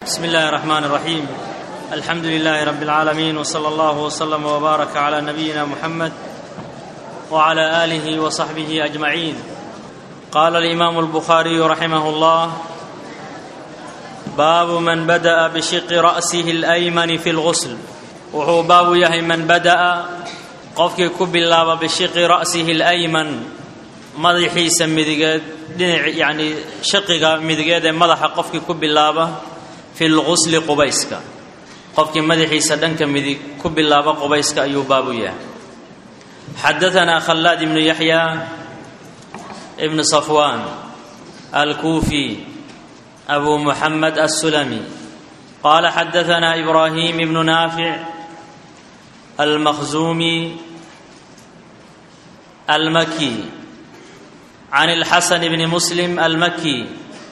بسم الله الرحمن الرحيم. الحمد لله رب العالمين، وصلى الله وسلم وبارك على نبينا محمد وعلى آله وصحبه أجمعين. قال الإمام البخاري رحمه الله: باب من بدأ بشق رأسه الأيمن في الغسل. wuxuu baabu yahay man bada'a qofkii ku bilaaba bishiqi ra'sihi al-ayman, madaxiisa midigeed dhinac yani shaqiga midigeed ee madaxa qofkii ku bilaaba fil ghusli qubayska, qofkii madaxiisa dhanka midig ku bilaaba qubayska ayuu baabu yahay. حدثنا خلاد بن يحيى ابن صفوان الكوفي أبو محمد السلمي قال حدثنا إبراهيم بن نافع المخزومي المكي عن الحسن بن مسلم المكي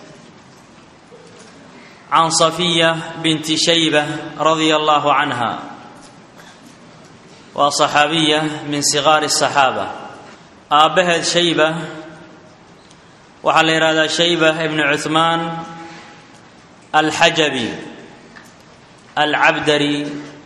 عن صفية بنت شيبة رضي الله عنها، وصحابية من صغار الصحابة. آبها شيبة وحل هذا شيبة ابن عثمان الحجبي العبدري،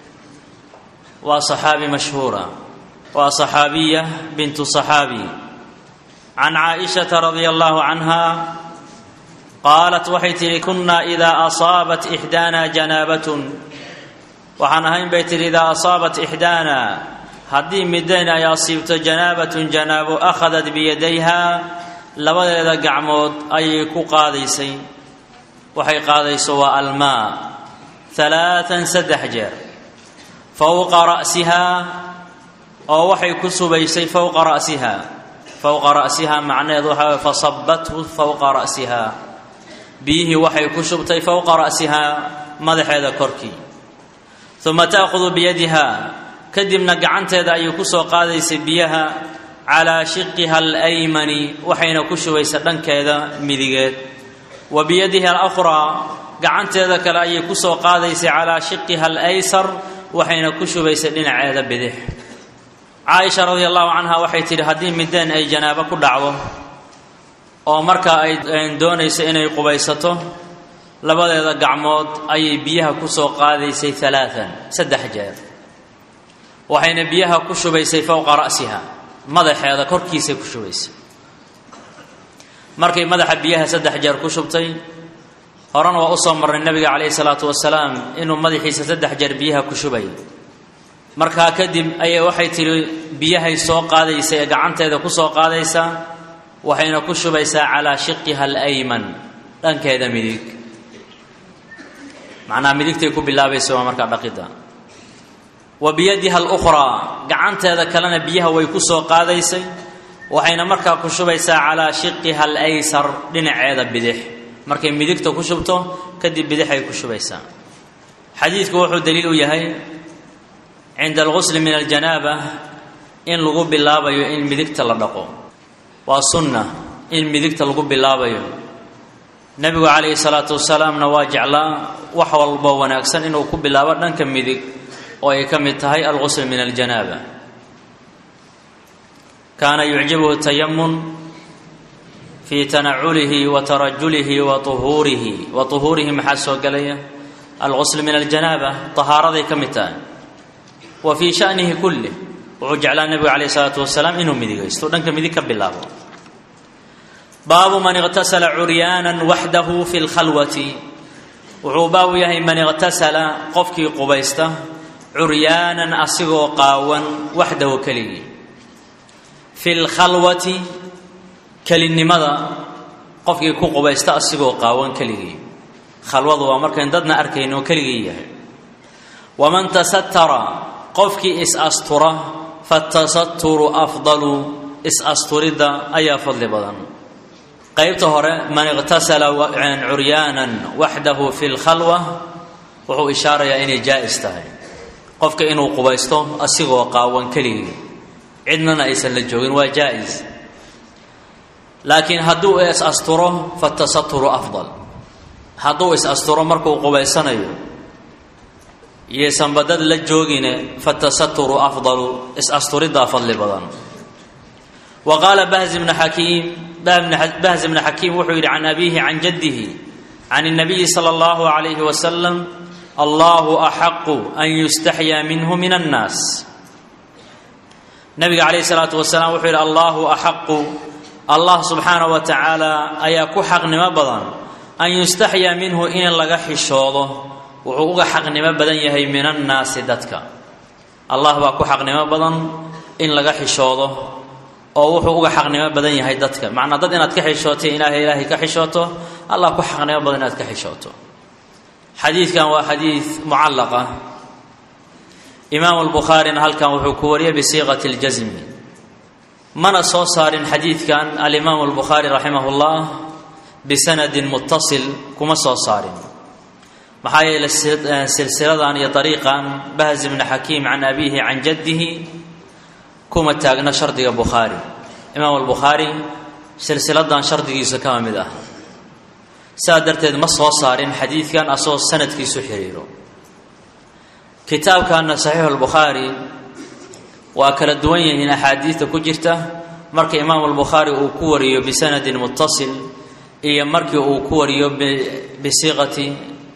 وصحابي مشهورة، وصحابية بنت صحابي. عن عائشة رضي الله عنها قالت وحيتي: كنا إذا أصابت إحدانا جنابة، وحنهين بيت إذا أصابت إحدانا هدي مدينة يصيبت جنابة جناب أخذت بيديها لبدا قعمود أي كو قاديسي وحي قاديس الماء 3 سدح جير فوق رأسها، أو وحي كسبيسي فوق رأسها معنى يضحى فصبته فوق رأسها، بيه وحي كسبتي فوق رأسها ماذا هذا كركي، ثم تأخذ بيدها كدمنا قعنت هذا يكسو قاديسي بيها على شقها الأيمن، وحين كسبيسي دنك هذا مذيقات، وبيدها الأخرى قعنت هذا كلا يكسو قاديسي على شقها الأيسر، وحين كسبيسي دنع هذا بدح. عائشة رضي الله عنها waxay tiri hadii mideen ay janaabo ku dhacdo oo marka ay doonayso inay qubaysato labadeeda gacmood ay biyaha ku soo qaadaysay 3 jeer, waxayna biyaha ku shubaysay fawqa ra'siha, madaxeeda korkiisa ku shubaysay. markay madaxa biyaha 3 jeer ku shubtay, horana waa u soo maray nabiga kaleey salaatu wasalaam inuu madaxiisa 3 jeer biyaha ku shubay. markaa kadib ayay waxay tiri biyahay soo qaadaysa ee gacanteeda ku soo qaadaysa, waxayna ku shubaysaa calaa shiqiha al-ayman, dhankeeda midig, macnaa midigtay ku bilaabaysa waa markaa dhaqida. wa biyadiha al-ukhraa, gacanteeda kalena biyaha way ku soo qaadaysay, waxayna markaa ku shubaysaa calaa shiqiha al-aysar, dhinaceeda bidix. markay midigta ku shubto kadib bidixay ku shubaysaa. xadiidku wuxuu daliil u yahay عند الغسل من الجنابة إن لغو باللابيو إن مدكت لدقو، والسنة إن مدكت لغو باللابيو. نبي عليه الصلاة والسلام نواجع لا وحوال البوان أكسن إنه كو باللابا ننكم مدك ويكم التهي الغسل من الجنابة. كان يعجبه التيمم في تنعله وترجله وطهوره محسو قليا الغسل من الجنابة طهارة كمتان، وفي شأنه كله وجعل النبي عليه الصلاة والسلام إنه مديقيستو دنك مديك بالله. باب من اغتسل عريانا وحده في الخلوة، وعباو يهي من اغتسل قفكي قبيسته عريانا أصيغو قاوا وحده كلي في الخلوة كلي ماذا قفكي قبيسته أصيغو قاوا كلي خلوة ومركن ضدنا أركين وكلي. ومن تستر qofkii is-astura fatasaturu afdalu, is-asturida ayaa fadli badan. qaybta hore man iqtasala curyaanan waxdahu fi lkhalwa wuxuu ishaarayaa inay jaa'is tahay qofka inuu qubaysto asigoo qaawan keligii, cidnana aysan la joogin, waa jaa'is. laakiin hadduu is-asturo fatasaturu afdal, hadduu is-asturo markuu qubaysanayo يسن بدد لجوجين فالتستر أفضل، استرد فضل بدن. وقال بهز بن حكيم وحيد عن أبيه عن جده عن النبي صلى الله عليه وسلم الله أحق أن يستحيا منه من الناس نبي عليه الصلاة والسلام وحير الله أحق الله سبحانه وتعالى أياكو حق نما بدن أن يستحيا منه إن لغا حشوده وحقوق حق نما بدن يهي من الناس دتك الله باكو حق نما بدن إن لغا حشوده أو وحقوق حق نما بدن يهي دتك معنى دد إناد كحشوتي إلهي كحشوته الله كو حق نما بدن إناد كحشوته حديث كان وحديث معلقة إمام البخاري هل كان وحكورية بصيغة الجزم من صار حديث كان الإمام البخاري رحمه الله بسند متصل كما صار محايا السلسلة عن طريقا بهز بن حكيم عن أبيه عن جده كما تاغنا شرط البخاري إمام البخاري سلسلة عن شرط يسكام ده سادرت ما صار حديث كان أصوص سند في سحريره كتاب كان صحيح البخاري وأكل الدوين هنا حديث كجرته مرك إمام البخاري وكوري بسند متصل إيه مرك وكوري بصيغة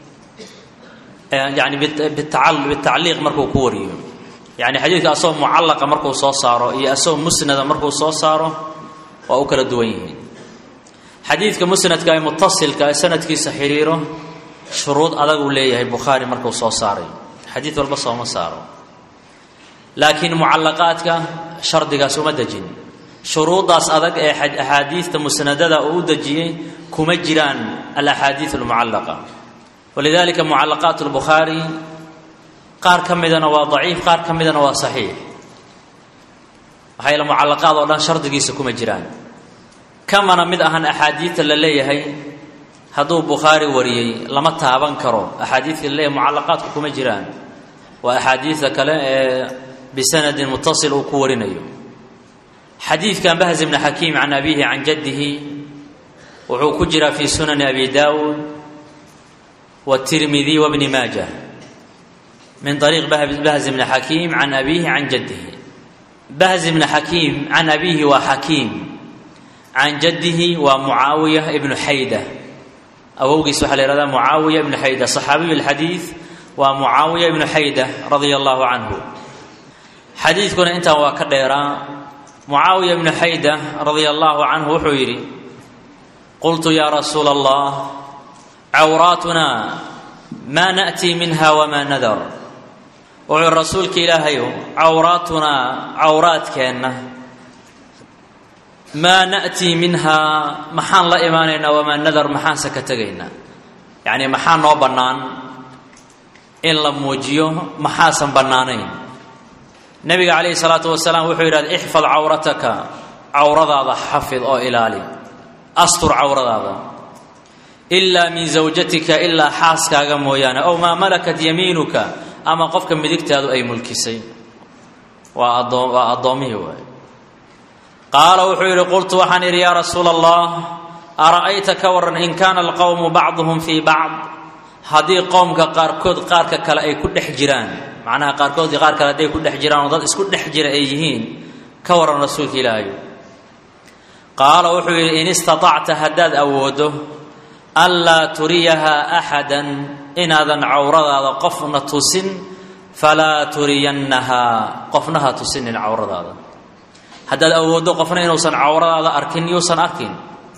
يعني بالتعليق مرك وكوري يعني حديث أصوم معلقة مرك وصاره إيه أصوم مسند مرك وصاره وأكل الدوين حديث كمسند كاي متصل كاي سند كي سحريره شروط أدق ليه البخاري مرك وصاره حديث والبصر ومساره لكن معلقاتك شرطك سمدجين شروط أدق أحاديث مسندة أودجيه كمجران الأحاديث المعلقة ولذلك معلقات البخاري قار كمدنا وضعيف قار كمدنا وصحيح هاي المعلقات ولا شرطك سكمجران كما نمد أهن أحاديث اللي هي هذو بخاري وريي لما تابن كرو أحاديث اللي معلقات كمجران وأحاديث كلا بسند متصل وكورينيو حديث كان بهز بن حكيم عن أبيه عن جده وهو كجرى في سنن أبي داود والترمذي وابن ماجه من طريق بهز بن حكيم عن أبيه عن جده بهز بن حكيم عن أبيه وحكيم عن جده ومعاوية ابن حيدة أو قيسوا حال هذا معاوية ابن حيدة صحابي الحديث ومعاوية ابن حيدة رضي الله عنه حديث كنا انت وكديرا معاوية ابن حيدة رضي الله عنه وحيري قلت يا رسول الله عوراتنا ما نأتي منها وما نذر وعن رسولك إلهي عوراتنا عورات كأنه ما نأتي منها محان لا إيماننا وما نذر محان سكتغينا يعني محان نو بنان إن لم موجيه محاسن بنانين النبي عليه الصلاة والسلام وحيراد احفظ عورتك عورضا حفظ أو إلالي أستر عورضا إلا من زوجتك إلا حاسك مويانا أو ما ملكت يمينك أما قفك ملكت هذا أي ملكسي وأضوميه قال وحير قلت وحنير يا رسول الله أرأيت كورا إن كان القوم بعضهم في بعض هذه قومك قاركود قارك كلا أي كل حجران معناها قاركود قارك لدي كل حجران وضد كل حجر أيهين كورا رسولك إلهي قال وحير إن استطعت هداد أوده ألا تريها أحدا إن هذا عورضا قفنا تسن فلا ترينها قفنها تسن العورضا هداد أوده قفنا إنوسن عورضا أركن يوسن أركن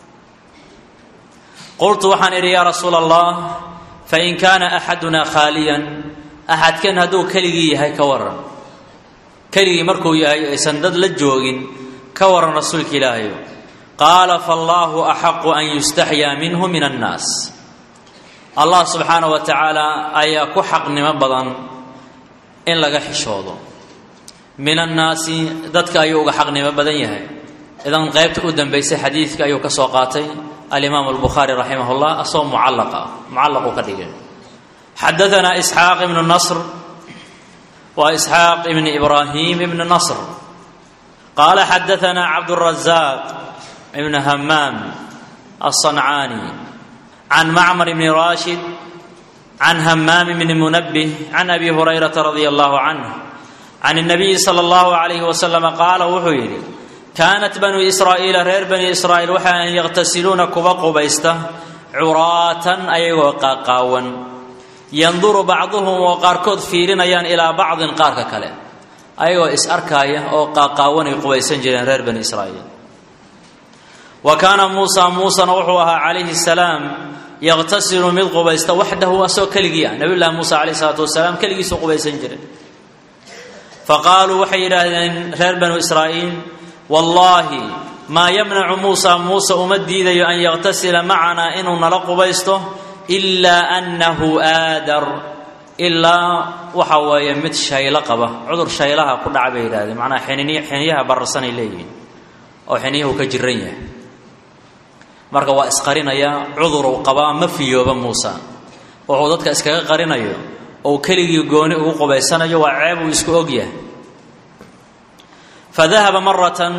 قلت وحنير يا رسول الله فإن كان أحدنا خاليا أحد كان هدو كليجي هاي كورا كليجي مركو يا سندد للجوجين كورا رسولك إلهي قال فالله أحق أن يستحيا منه من الناس الله سبحانه وتعالى أياكو حق نمبضا إن لغا حشوضو من الناس ذاتك أيوغا حق نمبضا يهي إذن غيبت قدام بيسي حديثك أيوكا سوقاتي الإمام البخاري رحمه الله أصوم معلق كثير حدثنا إسحاق بن النصر وإسحاق بن إبراهيم بن النصر قال حدثنا عبد الرزاق ابن همام الصنعاني عن معمر بن راشد عن همام بن منبه عن أبي هريرة رضي الله عنه عن النبي صلى الله عليه وسلم قال وحيري كانت بنو إسرائيل غير بني إسرائيل وحا أن يغتسلون كبا قبيسته curaatan ayagoo qaaqaawan yanduru bacduhum oo qaarkood fiirinayaan ilaa bacdin qaarka kale ayagoo is arkaaya oo qaaqaawanay qubaysan jireen reer bani israa'iil wa kaana muusana wuxuu ahaa calayhi salaam yaqtasilu mid qubaysta waxdahu asoo keligii ah nabiyullaahi muusa calayhi salaatu wasalaam keligiisu qubaysan jiray faqaaluu waxay yidhaahdeen reer banu israa'iil wallaahi maa yamnacu muusa uma diidayo an yaqtasila macanaa inuu nala qubaysto ilaa annahu aadar ilaa waxa weeye mid shaylo qaba cudur shaylaha ku dhaca bay yidhahdeen macnaha xiniyaha bararsanay leeyihiin oo xiniyahu ka jiran yahay marka waa isqarinayaa cuduruu qabaa ma fiyooba muusa wuxuu dadka iskaga qarinayo oo keligii gooni ugu qubaysanayo waa ceeb uu isku og yahay fadahaba maratan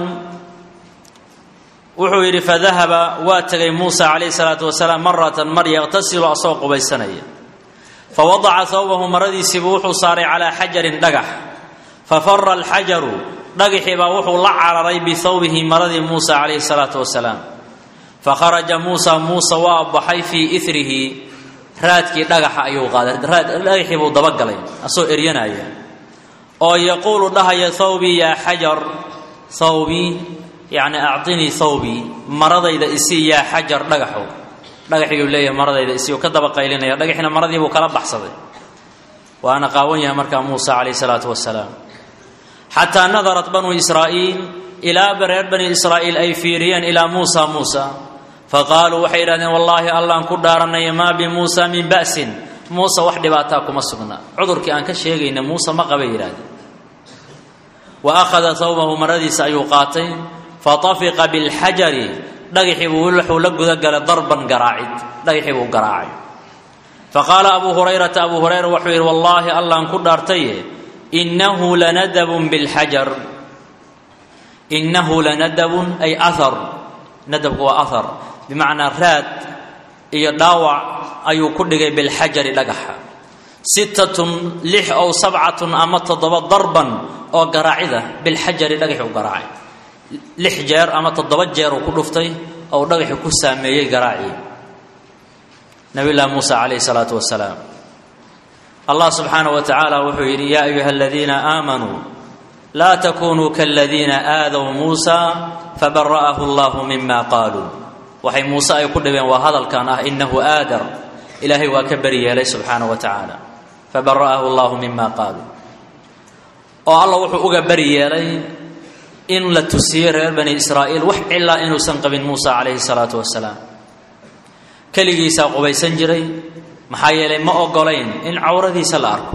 wuxuu yidhi fadahaba waa tegay muusa calayhi salaatu wasalaam maratan mar yaqtasilu asoo qubaysanaya fawadaca thawbahu maradiisiibuu wuxuu saaray calaa xajarin dhagax fafara alxajaru dhagaxii baa wuxuu la cararay bithawbihi maradii muusa calayhi salaatu wasalaam fakharaja muusa waa baxay fii irihi raadkii dhagaxa ayuu qaaday dhagaxii buu dabagalay asoo eryanaya oo yaquulu dhahaya thawbii yaa xajar thawbii yacni acطinii thawbii maradayda isii yaa xajar dhagaxiyuu leeyahay maradayda isii uu ka daba qaylinaya dhagaxina maradii buu kala baxsaday waana qaawan yahay markaa muusa calayhi salaatu wasalaam xataa nadarat banuu israa'iil ilaa reer bani israa'iil ay fiiriyeen ilaa muusa faqaaluu waxay yidhahdeen wallaahi allaan ku dhaaranaya maa bimuusa min ba'sin muuse wax dhibaataa kuma sugna cudurkii aan ka sheegayna muuse ma qabay yidhahdeen wa akhada thawbahu maradiisa ayuu qaatay fatafiqa bilxajari dhagaxii buu wuxuu la gudagalay darban garaacid dhagaxii buu garaacay faqaala abuu hurayra wuxuu yidhi wallaahi allaan ku dhaartaye innahu lanadabun bilxajar innahu lanadabun ay ahar nadabku waa ahar bimacnaa raad iyo dhaawac ayuu ku dhigay bilxajari dhagaxa 6 6 aw 7 ama 7 darban oo garaacida bilxajari dhagaxi u garaacay 6 jeer ama 7 jeer uu ku dhuftay oo dhagaxi ku saameeyay garaacii nabiyullaahi muusa calayhi salaatu wasalaam allah subxaanahu wa tacaala wuxuu yidhi yaa ayuha aladiina aamanuu laa takunuu kaladiina aadaw muusa fabara'ahu allahu mima qaaluu waxay muuse ay ku dhibeen waa hadalkan ah innahu aadar ilaahay waa ka beri yeelay subxaanahu wa tacaala fabara'ahu allahu mima qaaluu oo alla wuxuu uga beri yeelay in la tusiyey reer bani israa'iil wax cilaa inuusan qabin muusa calayhi salaatu wasalaam keligiisaa qubaysan jiray maxaa yeelay ma ogolayn in cawradiisa la arko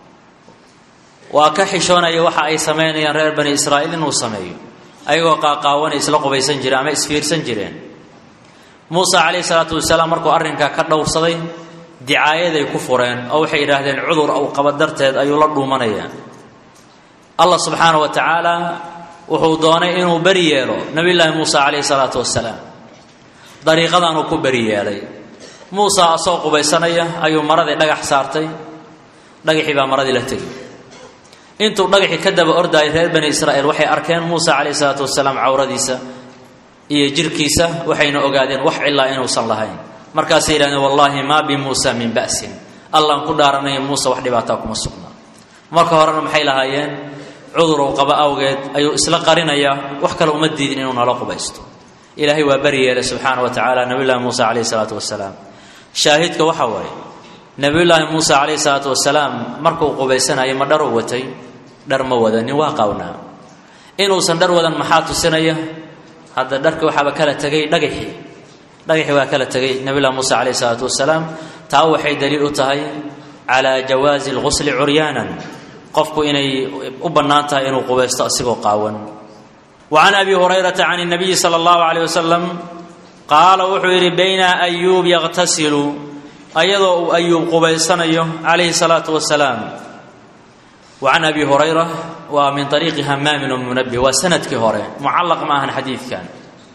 waa ka xishoonaya waxa ay samaynayaan reer bani israa'iil inuu sameeyo ayagoo qaaqaawanay isla qubaysan jireen ama isfiirsan jireen muusa calayhi salaatu wasalaam markuu arrinkaa ka dhowrsaday dicaayaday ku fureen oo waxay yidhaahdeen cudur uu qaba darteed ayuu la dhuumanayaa allah subxaanahu wa tacaala wuxuu doonay inuu beri yeelo nabiyullaahi muusa calayhi salaatu wasalaam dariiqadaanuu ku beri yeelay muusa asoo qubaysanaya ayuu maradii dhagax saartay dhagaxii baa maradii la tegey intuu dhagaxii ka daba ordaayay reer bani israa'iil waxay arkeen muusa calayhi salaatu wasalaam cawradiisa iyo jirkiisa waxayna ogaadeen wax cilaa inuusan lahayn markaasay yidhahdeen wallaahi maa bimuusa min ba'sin allaan ku dhaaranaya muuse wax dhibaataa kuma sugna marka horena maxay lahaayeen cudur uu qabo awgeed ayuu isla qarinayaa wax kale uma diidin inuu nala qubaysto ilaahay waa beri yeelay subxaana wa tacaala nabiyullaahi muusa calayhi salaatu wasalaam shaahidka waxa waaye nabiyullaahi muusa calayhi salaatu wasalaam markuu qubaysanayay ma dhar u watay dhar ma wadanin waa qawnaa inuusan dhar wadan maxaa tusinaya hadda dharka waxaaba kala tegay dhagaxii waa kala tegay nabiyullaahi muusa calayhi salaatu wasalaam taa waxay daliil u tahay calaa jawaazi alghusli curyaanan qofku inay u bannaan tahay inuu qubaysto asigoo qaawan وعن أبي هريرة عن النبي صلى الله عليه وسلم قال وحير بين أيوب يغتسل أيضا أيوب قبيسانيه عليه الصلاة والسلام وعن أبي هريرة ومن طريق همام المنبه وسند كهوري معلق معه الحديث كان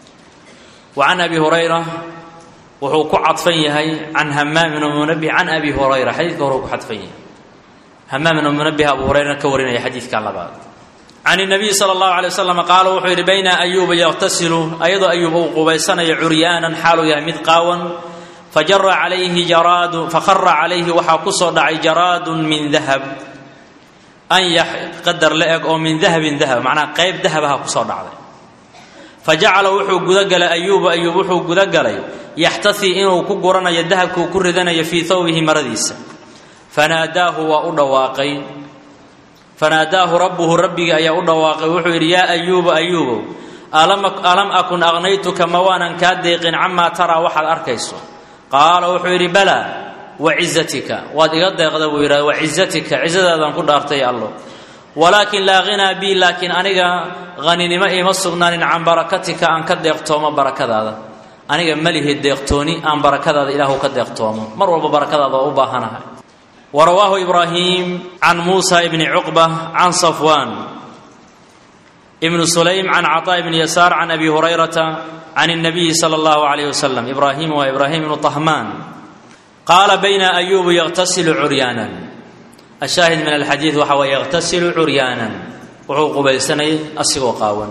وعن أبي هريرة وحوك عطفيه عن همام المنبه عن أبي هريرة حديث كهروك حطفيه همام المنبه أبو هريرة كورنا حديث كان لبعض عن النبي صلى الله عليه وسلم قال وحير بين أيوب يغتسل أيضا أيوب قبيسانيه عريانا حاله يهمد قاوا فجر عليه جراد فخر عليه waxaa ku soo dhacay jaraad min dahab an yaqdar la'ag oo min dahabin dahab macna qayb dahabaha ku soo dhacday fajacala wuxuu gudagalay ayuub wuxuu gudagalay yaxtasi inuu ku goranayo dahabku ku ridanayo fi thawbihi maradiisa fanaadaahu wa udhawaaqay fanaadaahu rabbuhu rabbiga ayaa u dhawaaqay wuxuu yiri ya ayuub alam akun aghnaytuka mawanan kadeeqin amma tara waxaad arkayso qaala wuxuu yiri bala wa izzatika waad iga deeqda buu yiri wa izzatika izzadaadan ku dhaartay allah walakin la ghina bi lakin aniga ghaninima ima sugnaanin aan barakatika aan ka deeqtoomo barakadaada aniga malihi deeqtooni aan barakadaada ilaahu ka deeqtoomo mar walba barakadaada u baahanahay ورواه إبراهيم عن موسى بن عقبة عن صفوان ابن سليم عن عطاء بن يسار عن أبي هريرة عن النبي صلى الله عليه وسلم إبراهيم بن طهمان قال بين أيوب يغتسل عريانا الشاهد من الحديث وهو يغتسل عريانا وعوق بيسني السوقاون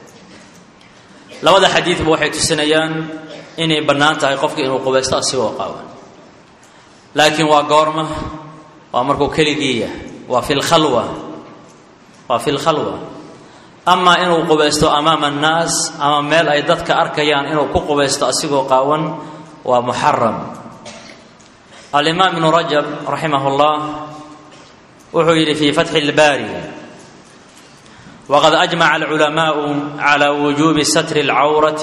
لو هذا حديث بوحي تسنيان إني بنانتا يقفك إنه قبيست السوقاون لكن وقورمه وأمركو كليجية وفي الخلوة أما إنه قبيست أمام الناس أمام ميل أيضتك أركيان إنه قبيست السوقاون ومحرم الإمام ابن رجب رحمه الله وحير في فتح الباري وقد أجمع العلماء على وجوب ستر العورة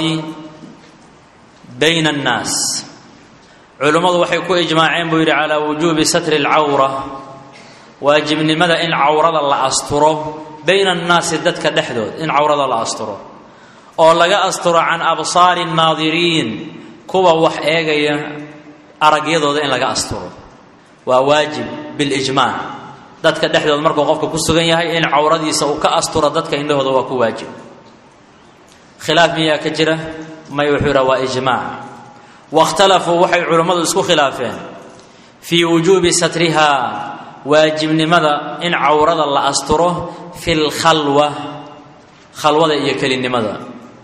بين الناس علماء waxay ku ijmaaceen buu yiri ala wujubi satr al-awra waajibnimada in awrada la asturo bayna an-nas dadka dhexdood in awrada la asturo oo laga asturo an absaar an-naadirin kuwa wax eegaya aragyadooda in laga asturo waa waajib bil ijmaac dadka dhexdood markuu qofka ku sugan yahay in awradiisa uu ka asturo dadka indhahooda waa ku waajib khilaaf miya ka jira may wuxuu waa ijmaac واختلفوا وحي علماء اسكو خلافين في وجوب سترها واجب لماذا ان عورض الله استره في الخلوه خلوه هي كلمه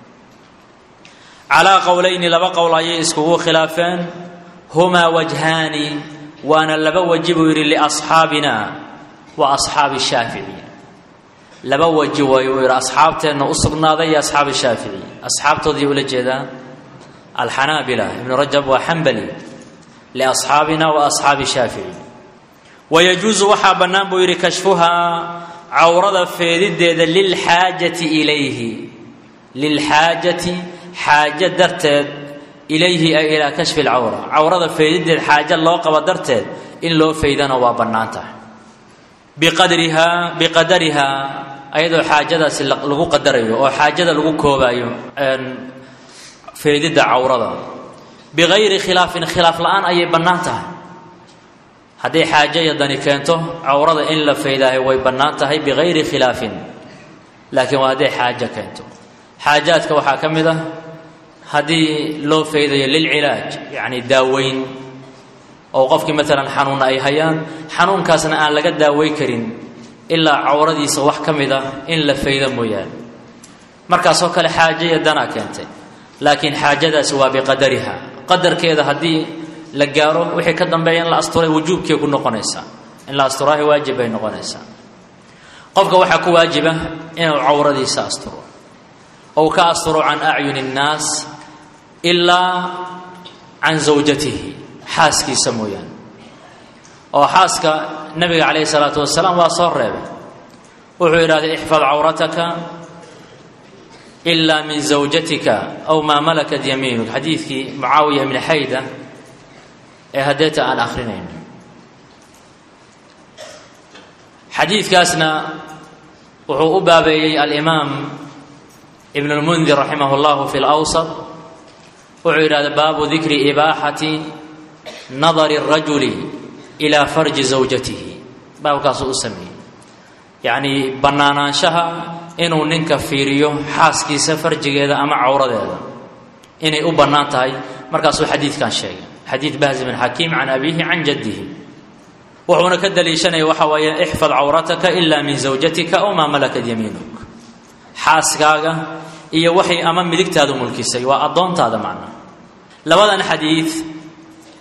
على قولين لبا قولاي اسكو خلافين هما وجهان وانا لبا وجب لاصحابنا واصحاب الشافعي لبا وجب وير اصحابتنا اسقناده يا اصحاب الشافعي اصحابتودي ولا جيدان الحنابلة ابن رجب وحنبلي لأصحابنا وأصحاب الشافعي ويجوز وحابنا بير كشفها عورض في ضد للحاجة إليه للحاجة حاجة درتد إليه أي إلى كشف العورة عورض في ضد الحاجة الله قبل درتد إن لو فيدنا وبناته بقدرها أيضا حاجة لغو قدريه أو حاجة لغو كوبايو فيدد عورضا بغير خلاف الآن أي بناتها هذه حاجة يدني كانته عورضا إن لفيدها ويبناتها بغير خلاف لكن هذه حاجة كانته حاجات كوحاكمده هذه لو فيدها للعلاج يعني داوين أو قفك مثلا حنون أي هيان حنون كاسنا أن لقد داوي كرين إلا عورضي صوح كمده إن لفيدها مويان مركز وكال حاجة يدنا كانته لكن حاجتها سوا بقدرها قدر كذا هدي لجاره وحي كدن بين لا استوره وجوب كي يكون نقنيسا ان لا استوره واجب بين نقنيسا قفك waxa ku waajiba inuu awradiisa asturo oo ka asturo an a'yun an-nas illa an zawjatihi xaaskiisa mooyaan oo xaaska nabiga kaleey salaatu wasalaam waa soo reebay wuxuu yiraahday ihfaz awrataka إلا من زوجتك أو ما ملكت يمينك حديث معاوية بن حيدة هديت عن آخرين حديث كاسنا وهو بابي الإمام ابن المنذر رحمه الله في الأوسط وعير هذا باب ذكر إباحة نظر الرجل إلى فرج زوجته باب كاسو أسمي يعني بنانا شها inuu ninka fiiriyo xaaskiisa farjigeeda ama cawradeeda inay u banaan tahay markaas uu xadiidkan sheegay xadiid Bahz bin Hakim an abihi an jaddihi wuxuuna ka daliishanay waxa weeye ihfaz awrataka illa min zawjatika aw ma malakat yaminuk xaaskaaga iyo wixii ama midigtaadu mulkisay waa adoontaada macna labadan xadiid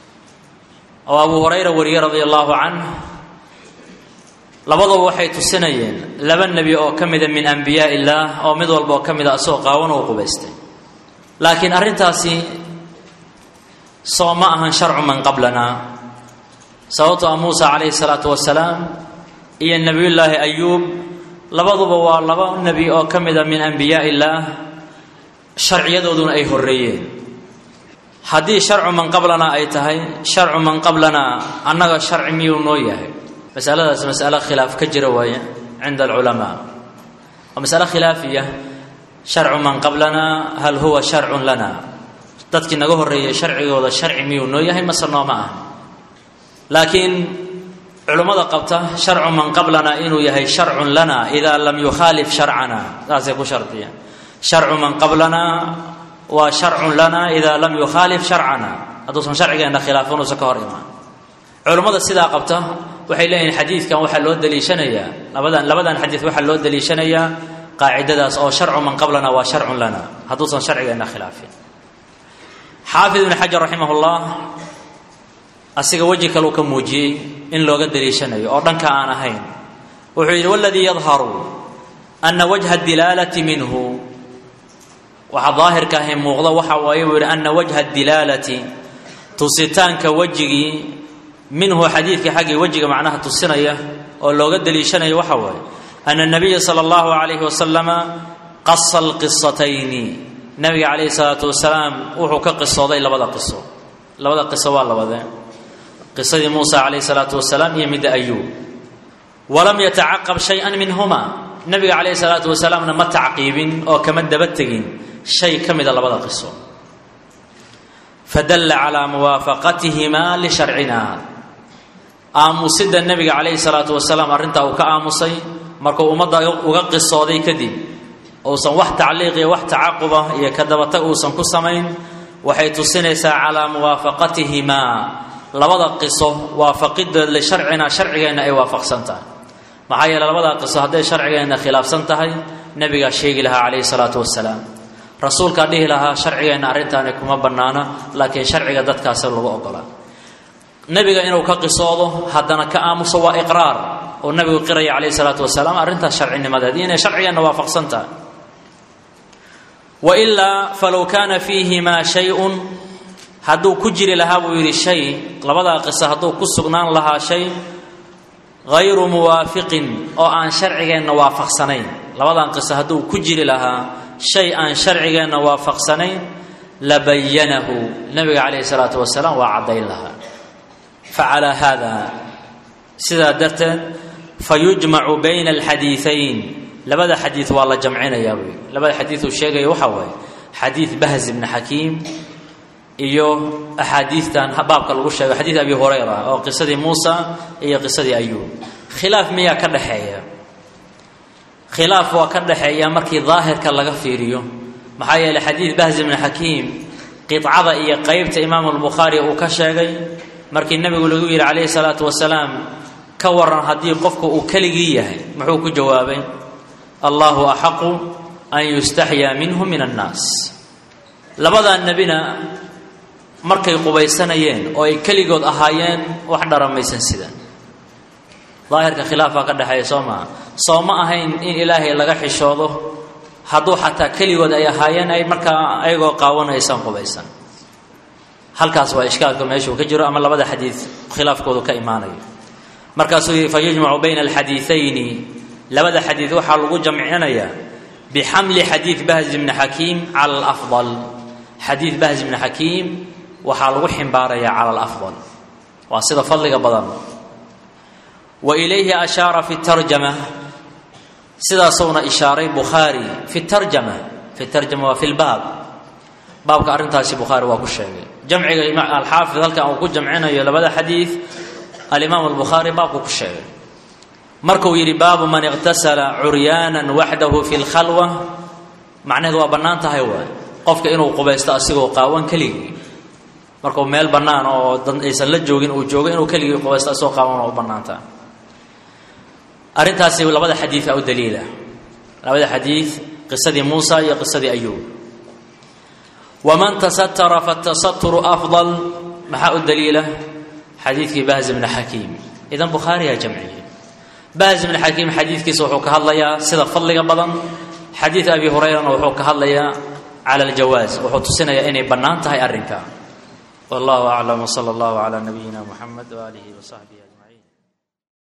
oo Abu Hurayra wariyay radiyallahu anhu labadaba waxay tusinayeen laba nabi oo kamid min anbiyaa illah oo mid walba oo kamid asoo qaawan oo qubaystay laakiin arintaasi sooma ahan sharcu man qablana sababtoo Muusa alayhi salatu wasalaam iyo nabiyullaahi Ayyub labaduba waa laba nabi oo kamid min anbiyaa illah sharciyadooduna ay horeeyeen haddii sharcu man qablana ay tahay sharcu man qablana annaga sharci miyuu noo yahay masaladaas mas'ala khilaaf ka jira waaya cinda ulama wa mas'ala khilaafiya sharcu man qablana hal huwa sharcun lana dadkii naga horeeyay sharcigooda sharci miyuu noo yahay masano ma ah laakiin culimada qabta sharcu man qablana inuu yahay sharcun lana idha lam yukhalif shar'ana taasay ku shartiya sharcu man qablana wa sharcun lana idha lam yukhalif shar'ana aduusan sharcigeena khilaafano ka hor imaan culimada sidaa qabta waxay leeyihiin xadiidkan waxa loo daliishanayaa labadan xadiid waxa loo daliishanayaa qaacidadaas oo sharcu man qablana wa sharcun lana aduusan sharcigeena khilaafin حافظ بن حجر رحمه الله asiga waji kale ka muujiyay in looga daliishanayo oo dhanka aan ahayn wuxuu yiri walladii yadharu anna wajha ad-dilalati minhu wa dhaahirka ah muuqda waxa waaye yiri anna wajha ad-dilalati tusitaanka wajigi minhu xadiidka xaqi wajiga macnaha tusinaya oo looga daliishanayo waxa waaye anna nabiy sallallahu alayhi wasallam qassa al-qissatayn nabiga alayhi salatu wasalaam wuxuu ka qisooday labada qiso waa labada قصة موسى عليه الصلاة والسلام يمد أيوب ولم يتعقب شيئا منهما النبي عليه الصلاة والسلام ما تعقيب أو كمد بتجين شيء كمد الله بدا قصة فدل على موافقتهما لشرعنا آموسد النبي عليه الصلاة والسلام أرنته كآموسي مركو أمضى وقصة ذي كذب أو صن واحد تعليق واحد تعاقبه يكذبت أو صن كسمين وحيث سنس على موافقتهما labada qiso waafaqida li sharcina sharcigeena ay waafaqsantahay maxaa yeelay labada qiso haday sharcigeena khilaafsan tahay nabiga sheegi lahaa alayhi salatu wasalaam rasuulka dhihi lahaa sharcigeena arintan kuma banaana laakiin sharciga dadkaas lagu ogolaa nabiga inuu ka qisoodo hadana ka aamuso waa iqraar oo nabigu qiray alayhi salatu wasalaam arinta sharcinimadeed inay sharcigeena waafaqsantahay wa illa falau kana fihi ma shay'un hadduu ku jiri lahaa buu yidhi shay labada qiso hadduu ku sugnaan lahaa shay ghayru muwaafiqin oo aan sharcigeena waafaqsanayn labadan qiso hadduu ku jiri lahaa shay aan sharcigeena waafaqsanayn la bayyanahu nabiga alayhi salatu wasalaam waa cadayn lahaa fa'ala hada sida darteed fayujma'u bayna alhadithayn labada xadiis waa la jamcinayaa labada xadiis uu sheegay waxa waaye xadiis Bahz ibn Hakim iyo ahadiistan hababka lagu sheegay xadiis Abi Hurayra oo qisadii Muusa iyo qisadii Ayyub khilaaf miya ka dhaxeeya khilaaf waa ka dhaxeeya markii daahirka laga fiiriyo maxaa yeelay xadiis Bahz ibn Hakim qitcada iyo qaybta Imam al-Bukhari uu ka sheegay markii nabigu lagu yiri alayhi salatu wasalaam ka waran hadii qofku uu kaligii yahay muxuu ku jawaabay Allahu ahaqu an yustahya minhu min an-nas labada nabina markay qubaysanayeen oo ay kaligood ahaayeen wax dharamaysan sida daahirka khilaafa ka dhaxay sooma ahayn in ilaahay laga xishoodo hadduu xataa kaligood ay ahaayeen ay marka ayagoo qaawanaysan qubaysan halkaas waa ishkaalka meesha ka jiro ama labada xadiis khilaafkoodu ka iimaanayo markaasuu fayajma'u bayna alhadithayn labada xadiis waxa lagu jamcinaya bihamli hadith Bahz ibn Hakim ala al-afdal hadith Bahz ibn Hakim waxa lagu ximbaaraya ala al-afdal wa sida fadliga badan wa ilayhi ashara fi tarjuma sida sawna isharay Bukhari fi tarjuma wa fi al-bab babka arintaasi Bukhari waa ku sheegay jamciga al-hafiz halka uu ku jamcinayo labada hadith al-imam al-Bukhari babku ku sheegay markuu yiri baabu man ightasala uryanan wahdahu fi al-khalwa macnaheedu waa banaantahay waa qofka inuu qubaysto asigoo qaawan kaligii markuu meel banaan oo dan aysan la joogin uu joogo inuu kaligii qubaysto asoo qaawan oo banaanta arintaasi labada xadiis oo daliila labada xadiis qisadii Muusa iyo qisadii Ayyub waman tasattara fatasattur afdal maxa daliila حديث باز بن حكيم إذن بخاري جمعية باز بن حكيم حديث كيس وحو كهضليا سيدا فضلق بدن حديث أبي هريرة وحو كهضليا على الجواز وحو تسنى إني بنانتها أرنكا والله أعلم وصلى الله على نبينا محمد وآله وصحبه أجمعين.